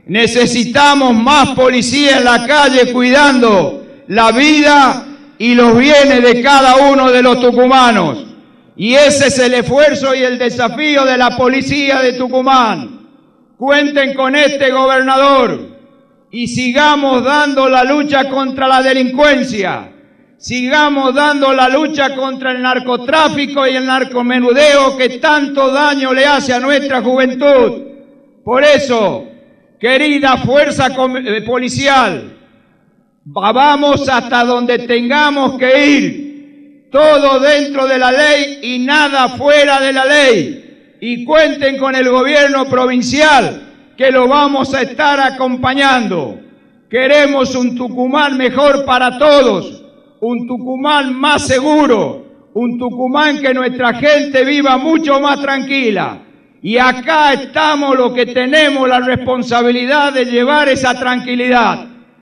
Necesitamos más policía en la calle cuidando la vida y los bienes de cada uno de los tucumanos. Y ese es el esfuerzo y el desafío de la policía de Tucumán. Cuenten con este gobernador y sigamos dando la lucha contra la delincuencia, sigamos dando la lucha contra el narcotráfico y el narcomenudeo que tanto daño le hace a nuestra juventud. Por eso, querida fuerza policial, vamos hasta donde tengamos que ir, todo dentro de la ley y nada fuera de la ley. Y cuenten con el gobierno provincial, que lo vamos a estar acompañando. Queremos un Tucumán mejor para todos, un Tucumán más seguro, un Tucumán que nuestra gente viva mucho más tranquila. Y acá estamos los que tenemos la responsabilidad de llevar esa tranquilidad.